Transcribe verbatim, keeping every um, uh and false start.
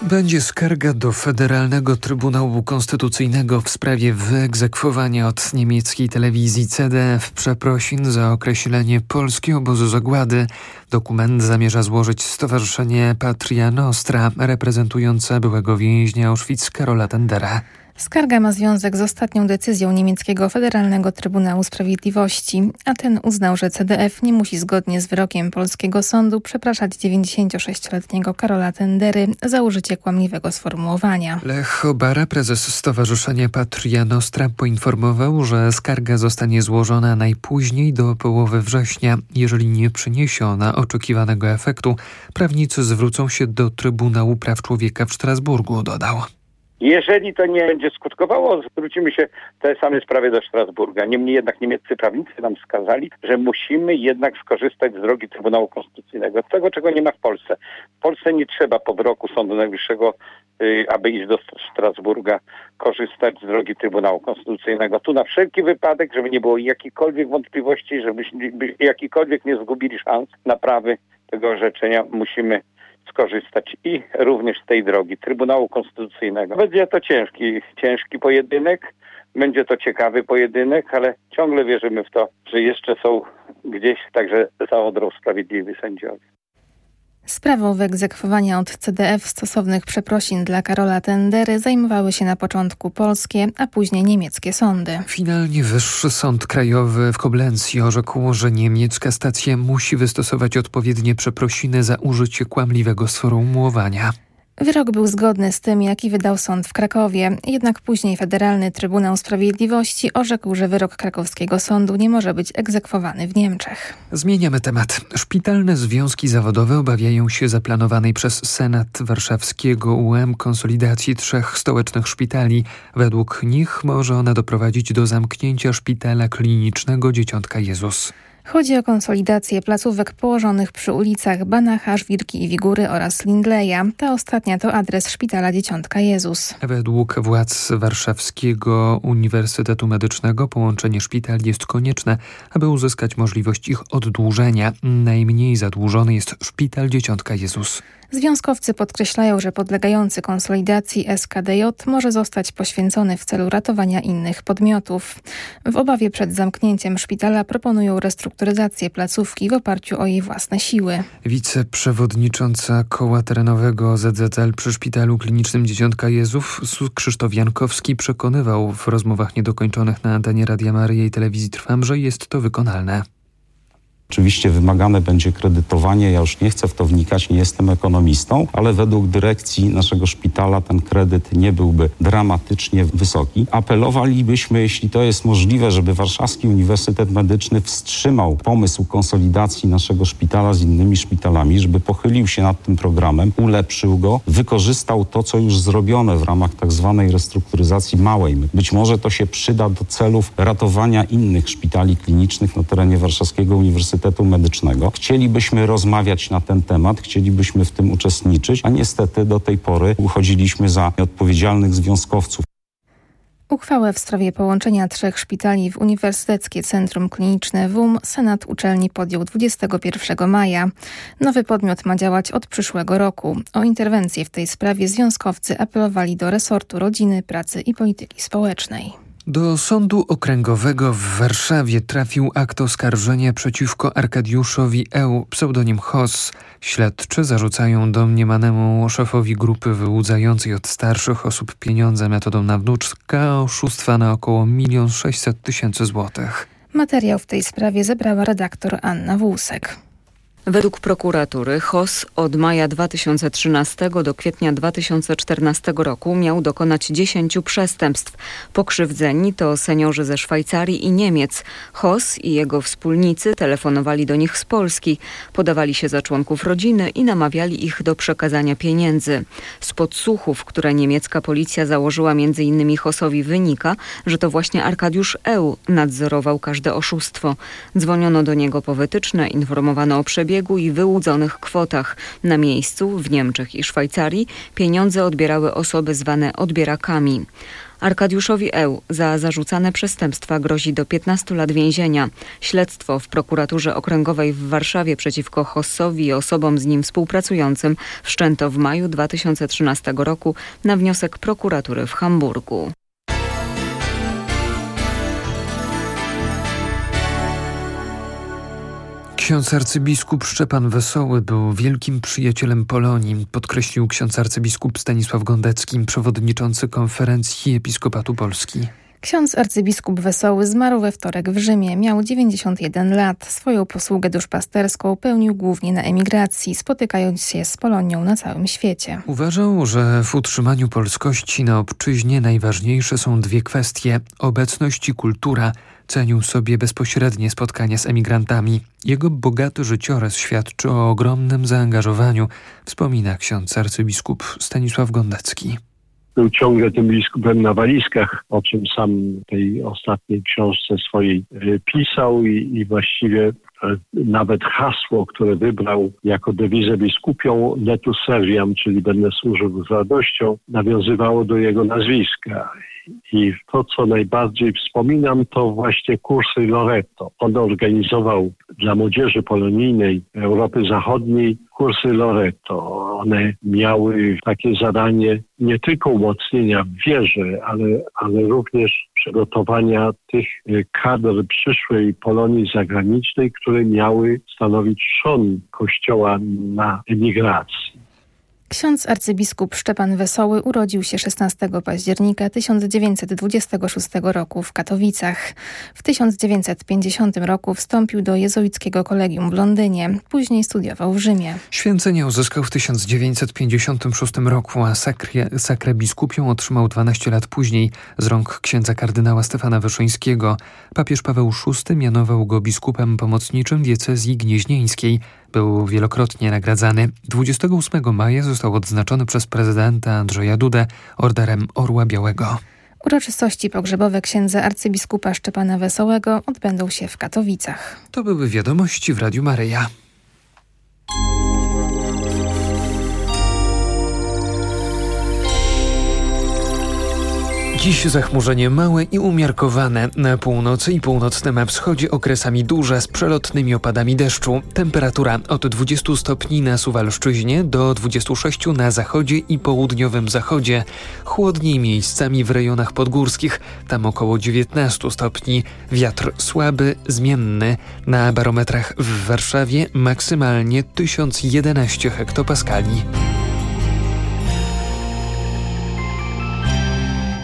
Będzie skarga do Federalnego Trybunału Konstytucyjnego w sprawie wyegzekwowania od niemieckiej telewizji C D F przeprosin za określenie Polski obozu zagłady. Dokument zamierza złożyć Stowarzyszenie Patria Nostra, reprezentujące byłego więźnia Auschwitz Karola Tendera. Skarga ma związek z ostatnią decyzją niemieckiego Federalnego Trybunału Sprawiedliwości, a ten uznał, że C D F nie musi zgodnie z wyrokiem polskiego sądu przepraszać dziewięćdziesięciosześcioletniego Karola Tendery za użycie kłamliwego sformułowania. Lech Obara, prezes Stowarzyszenia Patria Nostra, poinformował, że skarga zostanie złożona najpóźniej do połowy września. Jeżeli nie przyniesie ona oczekiwanego efektu, prawnicy zwrócą się do Trybunału Praw Człowieka w Strasburgu, dodał. Jeżeli to nie będzie skutkowało, zwrócimy się w tej samej sprawie do Strasburga. Niemniej jednak niemieccy prawnicy nam wskazali, że musimy jednak skorzystać z drogi Trybunału Konstytucyjnego. Tego, czego nie ma w Polsce. W Polsce nie trzeba po wyroku Sądu Najwyższego, yy, aby iść do Strasburga, korzystać z drogi Trybunału Konstytucyjnego. Tu na wszelki wypadek, żeby nie było jakichkolwiek wątpliwości, żebyśmy jakikolwiek nie zgubili szans naprawy tego orzeczenia, musimy skorzystać i również z tej drogi Trybunału Konstytucyjnego. Będzie to ciężki, ciężki pojedynek, będzie to ciekawy pojedynek, ale ciągle wierzymy w to, że jeszcze są gdzieś także za Odrą sprawiedliwi sędziowie. Sprawą wyegzekwowania od C D F stosownych przeprosin dla Karola Tendery zajmowały się na początku polskie, a później niemieckie sądy. Finalnie Wyższy Sąd Krajowy w Koblencji orzekł, że niemiecka stacja musi wystosować odpowiednie przeprosiny za użycie kłamliwego sformułowania. Wyrok był zgodny z tym, jaki wydał sąd w Krakowie. Jednak później Federalny Trybunał Sprawiedliwości orzekł, że wyrok krakowskiego sądu nie może być egzekwowany w Niemczech. Zmieniamy temat. Szpitalne związki zawodowe obawiają się zaplanowanej przez Senat Warszawskiego U M konsolidacji trzech stołecznych szpitali. Według nich może ona doprowadzić do zamknięcia szpitala klinicznego Dzieciątka Jezus. Chodzi o konsolidację placówek położonych przy ulicach Banacha, Żwirki i Wigury oraz Lindleja. Ta ostatnia to adres szpitala Dzieciątka Jezus. Według władz Warszawskiego Uniwersytetu Medycznego połączenie szpitali jest konieczne, aby uzyskać możliwość ich oddłużenia. Najmniej zadłużony jest szpital Dzieciątka Jezus. Związkowcy podkreślają, że podlegający konsolidacji S K D J może zostać poświęcony w celu ratowania innych podmiotów. W obawie przed zamknięciem szpitala proponują restrukturyzację placówki w oparciu o jej własne siły. Wiceprzewodnicząca Koła Terenowego Z Z L przy Szpitalu Klinicznym Dzieciątka Jezus Krzysztof Jankowski przekonywał w rozmowach niedokończonych na antenie Radia Maryja i Telewizji Trwam, że jest to wykonalne. Oczywiście wymagane będzie kredytowanie, ja już nie chcę w to wnikać, nie jestem ekonomistą, ale według dyrekcji naszego szpitala ten kredyt nie byłby dramatycznie wysoki. Apelowalibyśmy, jeśli to jest możliwe, żeby Warszawski Uniwersytet Medyczny wstrzymał pomysł konsolidacji naszego szpitala z innymi szpitalami, żeby pochylił się nad tym programem, ulepszył go, wykorzystał to, co już zrobione w ramach tak zwanej restrukturyzacji małej. Być może to się przyda do celów ratowania innych szpitali klinicznych na terenie Warszawskiego Uniwersytetu Medycznego. Chcielibyśmy rozmawiać na ten temat, chcielibyśmy w tym uczestniczyć, a niestety do tej pory uchodziliśmy za nieodpowiedzialnych związkowców. Uchwałę w sprawie połączenia trzech szpitali w Uniwersyteckie Centrum Kliniczne W U M Senat uczelni podjął dwudziestego pierwszego maja. Nowy podmiot ma działać od przyszłego roku. O interwencję w tej sprawie związkowcy apelowali do resortu rodziny, pracy i polityki społecznej. Do Sądu Okręgowego w Warszawie trafił akt oskarżenia przeciwko Arkadiuszowi E., pseudonim Hoss. Śledczy zarzucają domniemanemu szefowi grupy wyłudzającej od starszych osób pieniądze metodą na wnuczka oszustwa na około milion sześćset tysięcy złotych. Materiał w tej sprawie zebrała redaktor Anna Włusek. Według prokuratury Hoss od maja dwa tysiące trzynastego do kwietnia dwa tysiące czternastego roku miał dokonać dziesięciu przestępstw. Pokrzywdzeni to seniorzy ze Szwajcarii i Niemiec. Hoss i jego wspólnicy telefonowali do nich z Polski, podawali się za członków rodziny i namawiali ich do przekazania pieniędzy. Z podsłuchów, które niemiecka policja założyła między innymi Hossowi, wynika, że to właśnie Arkadiusz E. nadzorował każde oszustwo. Dzwoniono do niego po wytyczne, informowano o przebiegu i wyłudzonych kwotach. Na miejscu w Niemczech i Szwajcarii pieniądze odbierały osoby zwane odbierakami. Arkadiuszowi Eł za zarzucane przestępstwa grozi do piętnastu lat więzienia. Śledztwo w prokuraturze okręgowej w Warszawie przeciwko Hossowi i osobom z nim współpracującym wszczęto w maju dwa tysiące trzynastego roku na wniosek prokuratury w Hamburgu. Ksiądz arcybiskup Szczepan Wesoły był wielkim przyjacielem Polonii, podkreślił ksiądz arcybiskup Stanisław Gondecki, przewodniczący Konferencji Episkopatu Polski. Ksiądz arcybiskup Wesoły zmarł we wtorek w Rzymie. Miał dziewięćdziesiąt jeden lat. Swoją posługę duszpasterską pełnił głównie na emigracji, spotykając się z Polonią na całym świecie. Uważał, że w utrzymaniu polskości na obczyźnie najważniejsze są dwie kwestie: obecność i kultura. Cenił sobie bezpośrednie spotkania z emigrantami. Jego bogaty życiorys świadczy o ogromnym zaangażowaniu, wspomina ksiądz arcybiskup Stanisław Gondecki. Był ciągle tym biskupem na walizkach, o czym sam w tej ostatniej książce swojej pisał i, i właściwie nawet hasło, które wybrał jako dewizę biskupią Letus Serviam, czyli będę służył z radością, nawiązywało do jego nazwiska. I to, co najbardziej wspominam, to właśnie kursy Loreto. On organizował dla młodzieży polonijnej Europy Zachodniej kursy Loreto. One miały takie zadanie nie tylko umocnienia w wierze, ale, ale również przygotowania tych kadr przyszłej Polonii zagranicznej, które miały stanowić trzon Kościoła na emigracji. Ksiądz arcybiskup Szczepan Wesoły urodził się szesnastego października tysiąc dziewięćset dwudziestego szóstego roku w Katowicach. W tysiąc dziewięćset pięćdziesiątym roku wstąpił do jezuickiego kolegium w Londynie. Później studiował w Rzymie. Święcenie uzyskał w tysiąc dziewięćset pięćdziesiątym szóstym roku, a sakrę, sakrę biskupią otrzymał dwanaście lat później z rąk księdza kardynała Stefana Wyszyńskiego. Papież Paweł szósty mianował go biskupem pomocniczym diecezji gnieźnieńskiej. Był wielokrotnie nagradzany. dwudziestego ósmego maja został odznaczony przez prezydenta Andrzeja Dudę Orderem Orła Białego. Uroczystości pogrzebowe księdza arcybiskupa Szczepana Wesołego odbędą się w Katowicach. To były wiadomości w Radiu Maryja. Dziś zachmurzenie małe i umiarkowane. Na północy i północnym wschodzie okresami duże z przelotnymi opadami deszczu. Temperatura od dwudziestu stopni na Suwalszczyźnie do dwudziestu sześciu na zachodzie i południowym zachodzie. Chłodniej miejscami w rejonach podgórskich, tam około dziewiętnastu stopni. Wiatr słaby, zmienny. Na barometrach w Warszawie maksymalnie tysiąc jedenaście hektopaskali.